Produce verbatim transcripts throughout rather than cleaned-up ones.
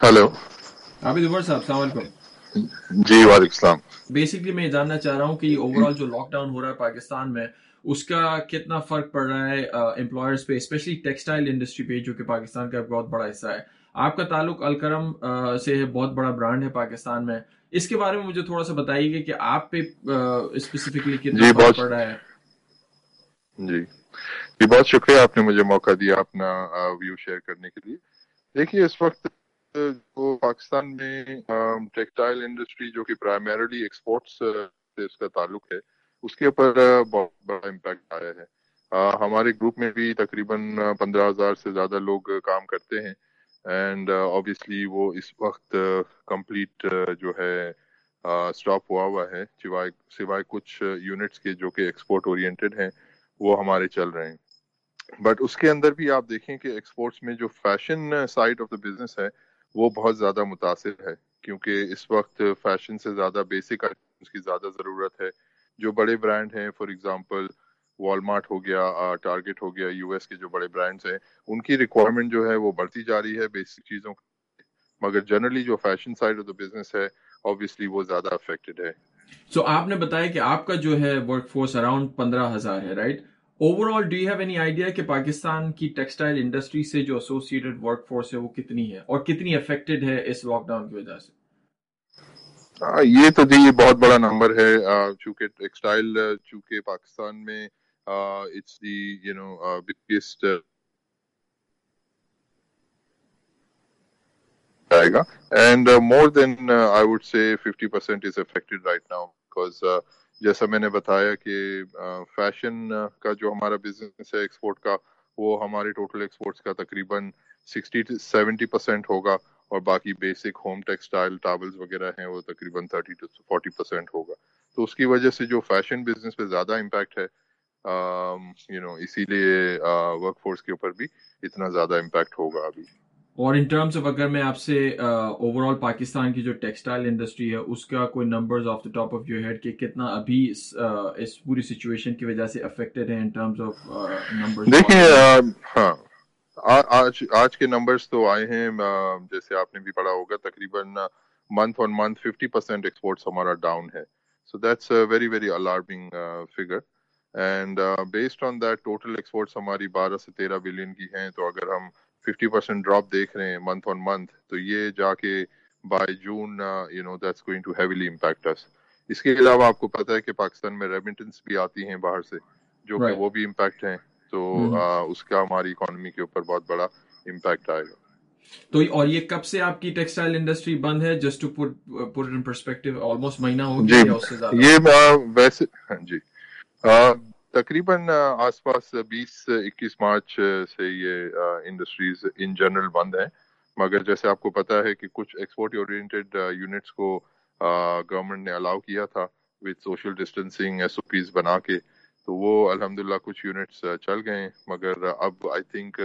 Hello. Abid Umar साहब, अस्सलाम वालेकुम। जी वालेकुम सलाम। बेसिकली मैं ये जानना चाह रहा हूँ कि ओवरऑल जो लॉकडाउन हो रहा है पाकिस्तान में, उसका कितना फर्क पड़ रहा है एम्प्लॉयर्स पे, स्पेशली टेक्सटाइल इंडस्ट्री पे, जो कि पाकिस्तान का एक बहुत बड़ा हिस्सा है। आपका ताल्लुक अलकरम अ, से है, बहुत बड़ा ब्रांड है पाकिस्तान में। इसके बारे में मुझे थोड़ा सा बताइए कि आप पे स्पेसिफिकली कितना जी फर्क बहुत पड़ रहा है। जी जी बहुत शुक्रिया, आपने मुझे मौका दिया अपना व्यू शेयर करने के लिए। देखिए, इस वक्त अ, जो पाकिस्तान में टेक्सटाइल इंडस्ट्री जो कि प्राइमरीली एक्सपोर्ट्स से उसका ताल्लुक है, उसके ऊपर अ, बहुत बड़ा इम्पैक्ट आया है। अ, हमारे ग्रुप में भी तकरीबन पंद्रह हजार से ज्यादा लोग काम करते हैं। एंड ऑब्वियसली वो इस वक्त कंप्लीट जो है स्टॉप हुआ हुआ है, सिवाय सिवाय कुछ यूनिट्स के जो कि एक्सपोर्ट ओरिएंटेड हैं, वो हमारे चल रहे हैं। बट उसके अंदर भी आप देखें कि एक्सपोर्ट्स में जो fashion side of the business है, वो बहुत ज्यादा मुतासिर है, क्योंकि इस वक्त फैशन से ज्यादा बेसिक आइटम्स की ज्यादा जरूरत है। जो बड़े ब्रांड हैं, फॉर एग्जांपल वॉलमार्ट हो गया, टारगेट हो गया, यूएस के जो बड़े ब्रांड्स हैं, उनकी रिक्वायरमेंट जो है वो बढ़ती जा रही है बेसिक चीजों की। मगर जनरली जो fashion side of the business है, ऑब्वियसली वो ज्यादा अफेक्टेड है। सो so, आपने बताया कि आपका जो है वर्क फोर्स अराउंड पंद्रह हजार है, right? Overall do you have any idea कि पाकिस्तान की टेक्सटाइल इंडस्ट्री से जो एसोसिएटेड वर्क फोर्स है वो कितनी है और कितनी अफेक्टेड है इस लॉकडाउन की वजह से? हाँ, ये तो जी बहुत बड़ा नंबर है। आ, चूंकि टेक्सटाइल, चूंकि पाकिस्तान में it's the you know biggest आएगा। And more than I would say fifty percent is affected right now, because जैसा मैंने बताया कि फैशन uh, का जो हमारा बिजनेस है एक्सपोर्ट का, वो हमारे टोटल एक्सपोर्ट्स का तकरीबन सिक्सटी सेवेंटी परसेंट होगा। और बाकी बेसिक होम टेक्सटाइल टावल्स वगैरह हैं, वो तकरीबन थर्टी टू फोर्टी परसेंट होगा। तो उसकी वजह से जो फैशन बिजनेस पे ज्यादा इम्पैक्ट है, यू नो इसीलिए वर्क फोर्स के ऊपर भी इतना ज्यादा इम्पैक्ट होगा अभी। और इन टर्म्स ऑफ अगर मैं आपसे ओवरऑल पाकिस्तान की जो टेक्सटाइल इंडस्ट्री है उसका कोई numbers off the top of your head कि कितना अभी इस, uh, इस पूरी सिचुएशन की वजह से अफेक्टेड है इन टर्म्स ऑफ नंबर्स देखिए, ऑलरेडी? अ, हाँ, आ, आज आज के नंबर्स तो आए हैं, अ, जैसे आपने भी पढ़ा होगा, तकरीबन month on month fifty percent exports हमारा डाउन है। So that's very very alarming figure. And based on that total exports हमारी बारह से तेरह बिलियन की हैं। तो अगर हम फिफ्टी परसेंट ड्रॉप देख रहे हैं मंथ ऑन मंथ, तो ये जाके by June you know that's going to heavily impact us. इसके अलावा आपको पता है कि पाकिस्तान में रेमिटेंस भी आती हैं बाहर से, जो कि राइट। वो भी इम्पैक्ट हैं। तो आ, उसका हमारी इकोनॉमी के ऊपर बहुत बड़ा इम्पैक्ट आएगा। तो और ये कब से आपकी टेक्सटाइल इंडस्ट्री बंद है? Just to put put in perspective, almost महीना हो जी, गया या उससे ज्यादा? ये आ, वैसे हाँ जी, आ, तकरीबन आ, आसपास बीस इक्कीस मार्च से ये इंडस्ट्रीज इन जनरल बंद है। मगर जैसे आपको पता है कि कुछ एक्सपोर्ट ओरिएंटेड यूनिट्स को गवर्नमेंट ने अलाउ किया था विद सोशल डिस्टेंसिंग एसओपीज बना के। तो वो अल्हम्दुलिल्लाह कुछ यूनिट्स चल गए हैं। मगर अब आई थिंक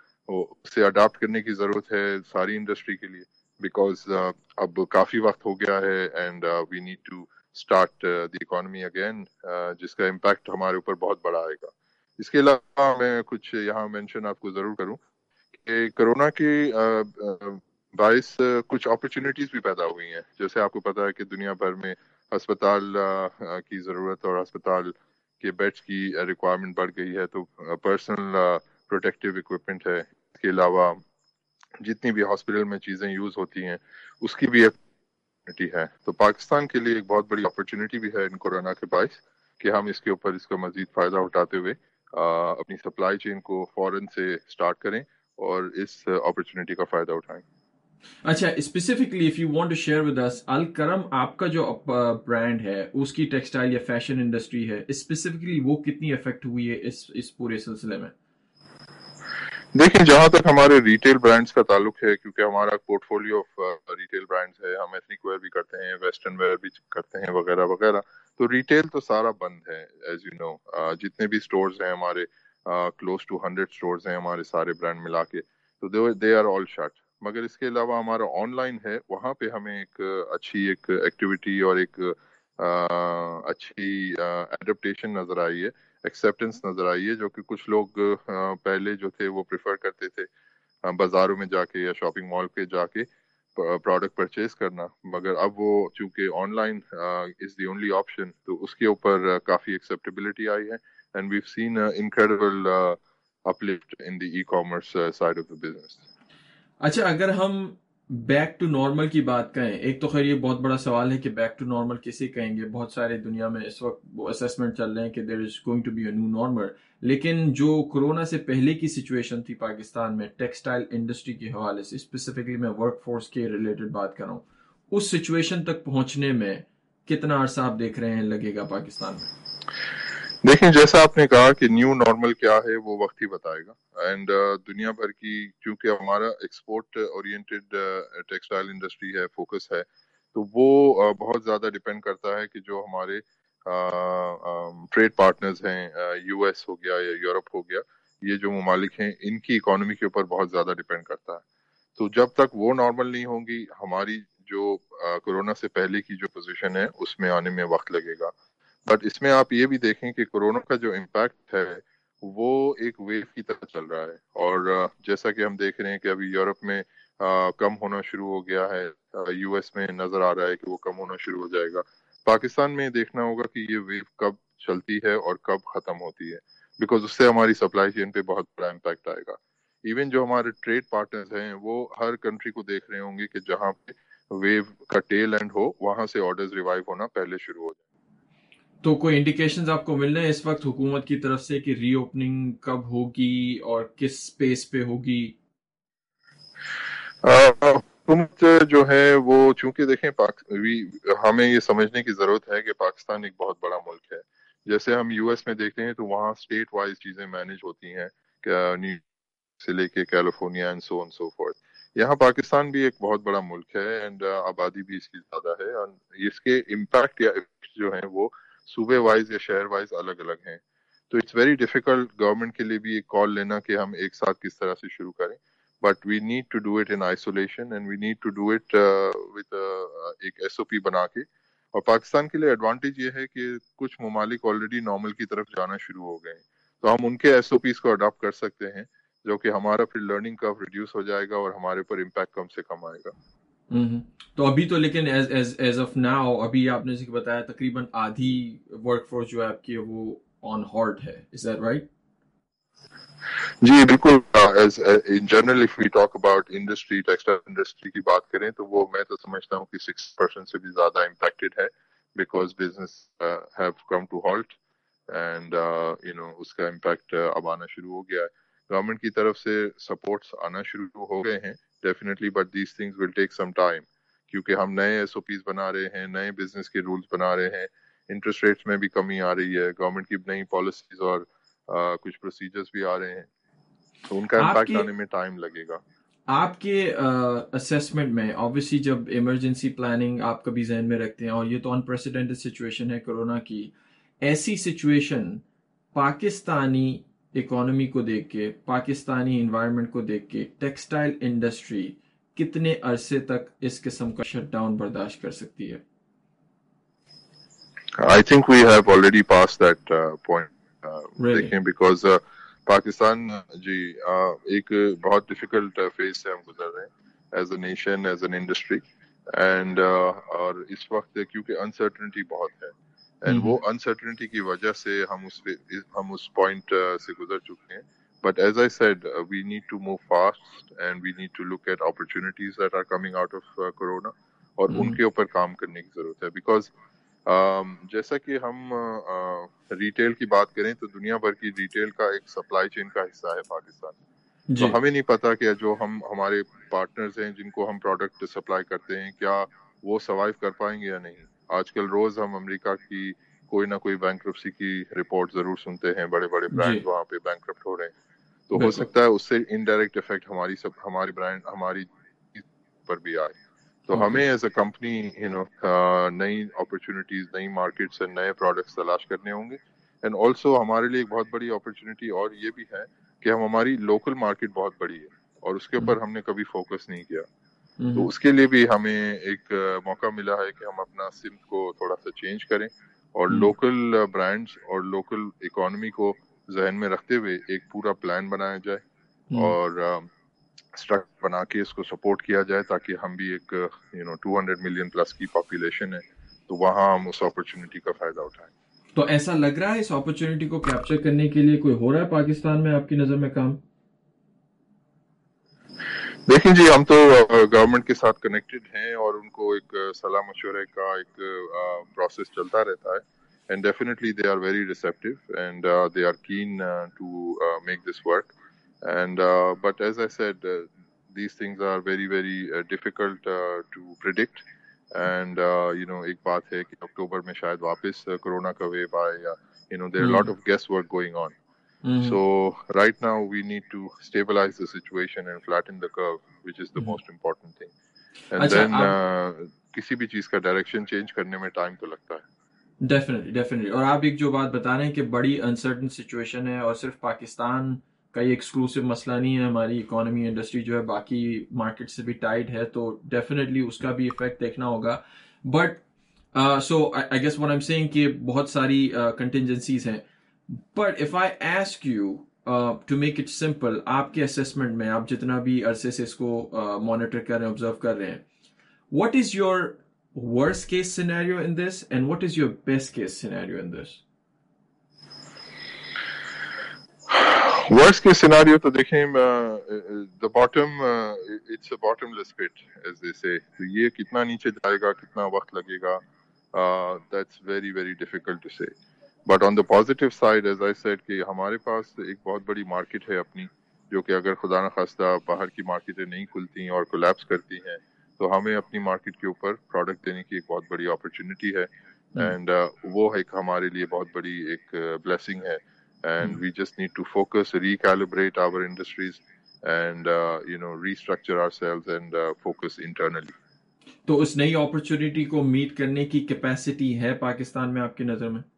उसे अडाप्ट करने की जरूरत है सारी इंडस्ट्री के लिए, बिकॉज अब काफी वक्त हो गया है and we need to start the economy again, जिसका इम्पैक्ट हमारे ऊपर बहुत बड़ा आएगा। इसके अलावा मैं कुछ यहाँ मेंशन आपको जरूर करूँ कि कोरोना के uh, uh, बाईस uh, कुछ अपॉर्चुनिटीज भी पैदा हुई हैं। जैसे आपको पता है कि दुनिया भर में अस्पताल uh, uh, की जरूरत और अस्पताल के बेड्स की रिक्वायरमेंट बढ़ गई है। तो पर्सनल प्रोटेक्टिव इक्विपमेंट है, इसके अलावा जितनी भी हॉस्पिटल में चीजें यूज होती हैं, उसकी भी अपॉर्चुनिटी है। तो पाकिस्तान के लिए एक बहुत बड़ी अपॉर्चुनिटी भी है इन कोरोना के बाईस, कि हम इसके ऊपर इसका मजीद फायदा उठाते हुए आ, अपनी सप्लाई चेन को फौरन से स्टार्ट करें और इस अपॉर्चुनिटी का फायदा उठाएं। अच्छा, specifically if you want to share with us, Al Karam आपका जो ब्रांड है, उसकी टेक्सटाइल या फैशन इंडस्ट्री है, स्पेसिफिकली वो कितनी अफेक्ट हुई है इस इस पूरे सिलसिले में? देखिए, जहां तक हमारे रिटेल ब्रांड्स का ताल्लुक है, क्योंकि हमारा पोर्टफोलियो ऑफ रिटेल ब्रांड्स है, हम एथनिक वेयर भी करते हैं, वेस्टर्न वेयर भी करते हैं, वगैरह वगैरह। तो रिटेल तो सारा बंद है, एज यू नो। जितने भी स्टोर्स हैं हमारे, क्लोज टू हंड्रेड स्टोर्स हैं हमारे सारे ब्रांड मिला के, तो दे आर ऑल शट। मगर इसके अलावा हमारा ऑनलाइन है, वहां पे हमें एक uh, अच्छी एक एक्टिविटी और एक uh, अच्छी एडेप्टेशन uh, नजर आई है, एक्सेप्टेंस नजर आई है। जो कि कुछ लोग अ, पहले जो थे वो प्रेफर करते थे अ, बाजारों में जाके या शॉपिंग मॉल पे जाके प्रोडक्ट परचेज करना, मगर अब वो चूंकि online is the only option, तो उसके ऊपर uh, काफी एक्सेप्टेबिलिटी आई है, and we have seen incredible uplift in the e-commerce uh, side of the business. अच्छा, अगर हम बैक टू नॉर्मल की बात करें, एक तो खैर ये बहुत बड़ा सवाल है कि बैक टू नॉर्मल किसे कहेंगे। बहुत सारे दुनिया में इस वक्त वो असेसमेंट चल रहे हैं कि there is going to be a new normal, लेकिन जो कोरोना से पहले की सिचुएशन थी पाकिस्तान में टेक्सटाइल इंडस्ट्री के हवाले से, स्पेसिफिकली मैं वर्क फोर्स के रिलेटेड बात कर रहा हूँ, उस सिचुएशन तक पहुंचने में कितना अरसा आप देख रहे हैं लगेगा पाकिस्तान में? देखिए, जैसा आपने कहा कि न्यू नॉर्मल क्या है वो वक्त ही बताएगा, एंड uh, दुनिया भर की, क्योंकि हमारा एक्सपोर्ट ओरिएंटेड टेक्सटाइल इंडस्ट्री है, फोकस है, तो वो uh, बहुत ज्यादा डिपेंड करता है कि जो हमारे ट्रेड पार्टनर्स हैं, यूएस हो गया या यूरोप हो गया, ये जो ममालिक हैं, इनकी इकोनॉमी के ऊपर बहुत ज्यादा डिपेंड करता है। तो जब तक वो नॉर्मल नहीं होंगी, हमारी जो कोरोना uh, से पहले की जो पोजीशन है उसमें आने में वक्त लगेगा। बट इसमें आप ये भी देखें कि कोरोना का जो इम्पैक्ट है वो एक वेव की तरह चल रहा है, और जैसा कि हम देख रहे हैं कि अभी यूरोप में आ, कम होना शुरू हो गया है, यूएस में नजर आ रहा है कि वो कम होना शुरू हो जाएगा। पाकिस्तान में देखना होगा कि ये वेव कब चलती है और कब खत्म होती है, बिकॉज उससे हमारी सप्लाई चेन पे बहुत बड़ा इम्पैक्ट आएगा। इवन जो हमारे ट्रेड पार्टनर्स हैं वो हर कंट्री को देख रहे होंगे कि जहाँ पे वेव का टेल एंड हो, वहां से ऑर्डर्स रिवाइव होना पहले शुरू हो जाए। तो कोई इंडिकेशंस आपको मिल रहे हैं इस वक्त हुकूमत की तरफ से कि रीओपनिंग कब होगी और किस स्पेस पे होगी? हुकूमत जो है वो, चूंकि देखें, पाक, हमें ये समझने की जरूरत है कि पाकिस्तान एक बहुत बड़ा मुल्क है। जैसे हम यूएस में देखते हैं तो वहाँ स्टेट वाइज चीजें मैनेज होती हैं, न्यू से लेके California and so on so forth. यहाँ पाकिस्तान भी एक बहुत बड़ा मुल्क है, एंड आबादी भी इसकी ज्यादा है, और इसके इम्पैक्ट या इफेक्ट जो हैं वो सूबे वाइज या शहर वाइज अलग अलग हैं। तो इट्स वेरी डिफिकल्ट गवर्नमेंट के लिए भी एक कॉल लेना कि हम एक साथ किस तरह से शुरू करें, but we need to do it in isolation, and we need to do it with एक एसओपी बना के। और पाकिस्तान के लिए एडवांटेज ये है कि कुछ ममालिक ऑलरेडी नॉर्मल की तरफ जाना शुरू हो गए हैं, तो हम उनके एसओपीज को अडॉप्ट कर सकते हैं, जो कि हमारा फिर लर्निंग कर्व रिड्यूस हो जाएगा और हमारे ऊपर इम्पैक्ट कम से कम आएगा। हम्म। तो अभी तो लेकिन as as as of now, अभी आपने जैसे बताया तकरीबन आधी वर्कफोर्स जो है आपकी वो ऑन हॉल्ट है, इज दैट राइट? जी बिल्कुल। As in general if we talk about industry, textile industry की बात करें तो वो मैं तो समझता हूँ कि सिक्स परसेंट से भी ज्यादा इम्पैक्टेड है, because business have come to halt, and you know उसका इम्पैक्ट अब आना शुरू हो गया है। गवर्नमेंट की तरफ से सपोर्ट्स आना शुरू हो गए हैं definitely, but these things will take some time, क्योंकि हम नए एसओपीज बना रहे हैं, नए बिजनेस के रूल्स बना रहे हैं, इंटरेस्ट रेट्स में भी कमी आ रही है, गवर्नमेंट की नई पॉलिसीज और uh, कुछ प्रोसीजर्स भी आ रहे हैं, तो उनका इम्पैक्ट आपके आने में टाइम लगेगा। आपके असेसमेंट में ऑब्वियसली जब इमरजेंसी प्लानिंग आप कभी जहन में रखते हैं, और ये तो अनप्रेसिडेंटेड सिचुएशन है कोरोना की, ऐसी सिचुएशन पाकिस्तानी इकोनॉमी को देख के, पाकिस्तानी इन्वायरमेंट को देख के, टेक्सटाइल इंडस्ट्री कितने अरसे तक इस किस्म का शटडाउन बर्दाश्त कर सकती है? I think we have already pass that point. Really? देखें, बिकॉज uh, पाकिस्तान जी uh, एक बहुत डिफिकल्ट फेज से हम गुजर रहे हैं as a nation, as an industry, and और इस वक्त क्योंकि अनसर्टनिटी बहुत है, एंड वो अनसर्टनिटी की वजह से हम उस हम उस पॉइंट uh, से गुजर चुके हैं। But as I said, we need to move fast, and we need to look at opportunities that are coming out of corona, और हम्म। उनके ऊपर काम करने की जरूरत है। बिकॉज Um, जैसा कि हम रिटेल uh, की बात करें तो दुनिया भर की रिटेल का एक सप्लाई चेन का हिस्सा है पाकिस्तान, तो हमें नहीं पता कि जो हम हमारे पार्टनर्स हैं जिनको हम प्रोडक्ट सप्लाई करते हैं, क्या वो सर्वाइव कर पाएंगे या नहीं। आजकल रोज हम अमेरिका की कोई ना कोई बैंक्रप्सी की रिपोर्ट जरूर सुनते हैं, बड़े बड़े ब्रांड्स वहाँ पे बैंक्रप्ट हो रहे हैं, तो हो सकता है उससे इनडायरेक्ट इफेक्ट हमारी सब हमारी ब्रांड हमारी पर भी आए। तो okay. हमें as a company you know नई अपॉर्चुनिटीज, नई मार्केट्स एंड नए प्रोडक्ट्स तलाश करने होंगे, एंड ऑल्सो हमारे लिए एक बहुत बड़ी अपॉर्चुनिटी और ये भी है कि हम हमारी लोकल मार्केट बहुत बड़ी है और उसके ऊपर हमने कभी फोकस नहीं किया, तो उसके लिए भी हमें एक uh, मौका मिला है कि हम अपना सिम्त को थोड़ा सा चेंज करें और लोकल ब्रांड्स और लोकल इकोनॉमी को जहन में रखते हुए एक पूरा प्लान बनाया जाए, और uh, स्ट्रक्चर बना के इसको सपोर्ट किया जाए ताकि हम भी एक you know two hundred million plus की पॉपुलेशन है तो वहाँ हम उस अपॉर्चुनिटी का फायदा उठाएं। तो ऐसा लग रहा है इस अपॉर्चुनिटी को कैप्चर करने के लिए कोई हो रहा है पाकिस्तान में आपकी नजर में काम? देखिए जी, हम तो गवर्नमेंट के साथ कनेक्टेड हैं और उनको एक सलाह मशवरे का एक प्रोसेस चलता रहता है and definitely they are very receptive and uh, they are keen uh, to uh, make this work and uh, but as I said uh, these things are very very uh, difficult uh, to predict and uh, you know एक बात है कि अक्टूबर में शायद वापस corona का wave आए या you know there are a lot of guesswork going on. Mm-hmm. So right now we need to stabilize the situation and flatten the curve, which is the mm-hmm. most important thing. And Achha, then आप... uh, किसी भी चीज का direction change करने में time तो लगता है. डेफिनेटली डेफिनेटली और आप एक जो बात बता रहे हैं कि बड़ी अनसर्टन सिचुएशन है और सिर्फ पाकिस्तान का ये एक्सक्लूसिव मसला नहीं है, हमारी इकोनॉमी इंडस्ट्री जो है बाकी मार्केट से भी टाइट है तो डेफिनेटली उसका भी इफेक्ट देखना होगा. But so I guess what I am saying कि बहुत सारी कंटिजेंसीज uh, हैं. But if I ask you to make it simple, आपके असेसमेंट में आप जितना भी अरसे से इसको मॉनिटर uh, कर रहे हैं, ऑब्जर्व कर रहे हैं, what is your worst case scenario in this and what is your best case scenario in this? Worst case scenario तो देखें uh, the bottom uh, it's a bottomless pit as they say. तो ये कितना नीचे जाएगा, कितना वक्त लगेगा, uh, that's very very difficult to say. But on the positive side as I said कि हमारे पास एक बहुत बड़ी मार्केट है अपनी, जो कि अगर खुदा न खास्ता बाहर की मार्केटें नहीं खुलती और कोलैप्स करती हैं तो हमें अपनी मार्केट के ऊपर प्रोडक्ट देने की एक बहुत बड़ी अपॉर्चुनिटी है एंड uh, वो एक हमारे लिए बहुत बड़ी एक ब्लेसिंग है and we just need to focus recalibrate our industries and you know restructure ourselves and focus internally. तो उस नई अपॉर्चुनिटी को मीट करने की कैपेसिटी है पाकिस्तान में आपकी नजर में?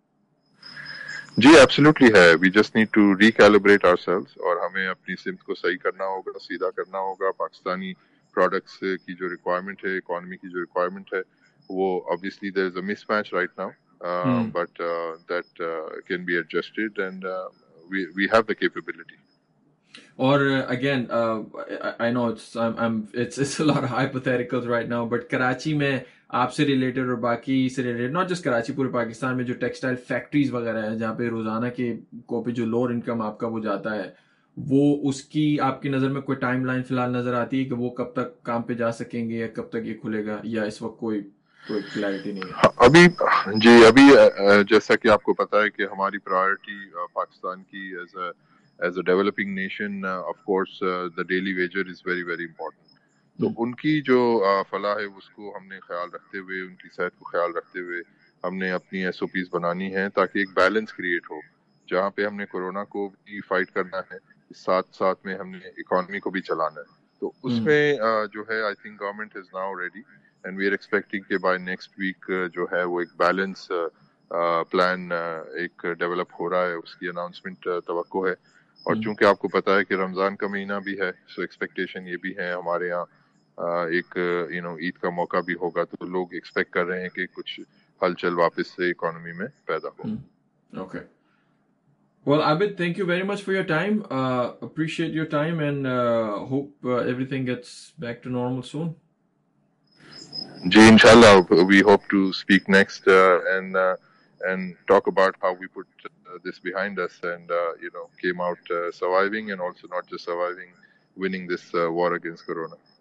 जी एब्सोल्युटली है. We just need to recalibrate ourselves और हमें अपनी सिमत को सही करना होगा, सीधा करना होगा. पाकिस्तानी प्रोडक्ट्स की जो रिक्वायरमेंट है, इकोनॉमी की जो रिक्वायरमेंट है, वो obviously there is a mismatch right now but that can be adjusted and we we have the capability. और again I know it's I am it's it's a lot of hypotheticals right now but Karachi में आपसे related और बाकी से related, not just Karachi, पूरे पाकिस्तान में जो textile factories वगैरह है जहाँ पे रोजाना के को पे जो लोअर इनकम आपका वो जाता है, वो उसकी आपकी नजर में कोई टाइमलाइन फिलहाल नजर आती है कि वो कब तक काम पे जा सकेंगे या कब तक ये खुलेगा, या इस वक्त कोई कोई क्लैरिटी नहीं है? अभी जी अभी जैसा कि आपको पता है कि हमारी प्रायोरिटी पाकिस्तान की as a as a developing nation of course the daily wager is very very important. तो उनकी जो फलाह है उसको हमने ख्याल रखते हुए, उनकी सेहत को ख्याल रखते हुए हमने अपनी एसओपीज बनानी है ताकि एक बैलेंस क्रिएट हो जहाँ पे हमने कोरोना को भी फाइट करना है, साथ साथ में हमने इकोनॉमी को भी चलाना है. तो उसमें uh, जो है I think government is now ready and we are expecting कि बाय नेक्स्ट वीक जो है वो एक बैलेंस प्लान uh, एक डेवलप हो रहा है, उसकी अनाउंसमेंट uh, तवक्को है. और चूंकि आपको पता है कि रमजान का महीना भी है, सो एक्सपेक्टेशन ये भी है हमारे यहाँ uh, एक यू नो ईद का मौका भी होगा, तो लोग एक्सपेक्ट कर रहे हैं कि कुछ हलचल वापस से इकोनॉमी में पैदा हो. Okay. Well, Abid, thank you very much for your time. Uh, appreciate your time and uh, hope uh, everything gets back to normal soon. Ji, inshallah, we hope to speak next uh, and uh, and talk about how we put uh, this behind us and uh, you know came out uh, surviving and also not just surviving, winning this uh, war against Corona.